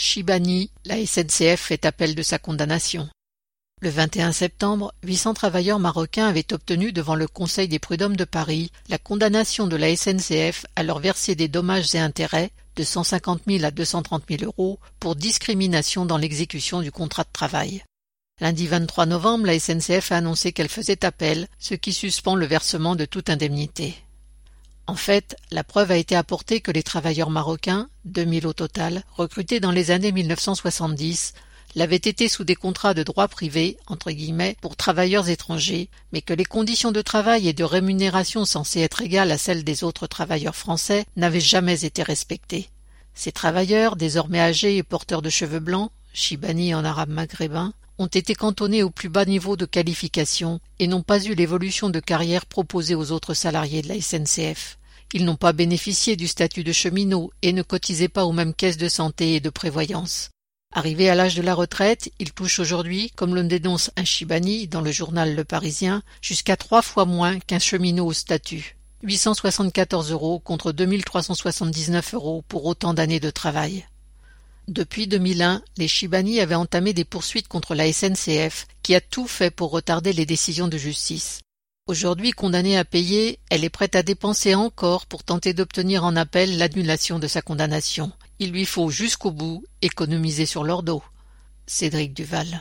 Chibani, la SNCF fait appel de sa condamnation. Le 21 septembre, 800 travailleurs marocains avaient obtenu devant le Conseil des prud'hommes de Paris la condamnation de la SNCF à leur verser des dommages et intérêts de 150 000 à 230 000 euros pour discrimination dans l'exécution du contrat de travail. Lundi 23 novembre, la SNCF a annoncé qu'elle faisait appel, ce qui suspend le versement de toute indemnité. En fait, la preuve a été apportée que les travailleurs marocains, 2000 au total, recrutés dans les années 1970, l'avaient été sous des contrats de droit privé, entre guillemets, pour travailleurs étrangers, mais que les conditions de travail et de rémunération censées être égales à celles des autres travailleurs français n'avaient jamais été respectées. Ces travailleurs, désormais âgés et porteurs de cheveux blancs, Chibani en arabe maghrébin, ont été cantonnés au plus bas niveau de qualification et n'ont pas eu l'évolution de carrière proposée aux autres salariés de la SNCF. Ils n'ont pas bénéficié du statut de cheminot et ne cotisaient pas aux mêmes caisses de santé et de prévoyance. Arrivés à l'âge de la retraite, ils touchent aujourd'hui, comme le dénonce un Chibani dans le journal Le Parisien, jusqu'à 3 fois moins qu'un cheminot au statut. 874 € contre 2379 € pour autant d'années de travail. Depuis 2001, les Chibani avaient entamé des poursuites contre la SNCF, qui a tout fait pour retarder les décisions de justice. Aujourd'hui condamnée à payer, elle est prête à dépenser encore pour tenter d'obtenir en appel l'annulation de sa condamnation. Il lui faut jusqu'au bout économiser sur leur dos. Cédric Duval.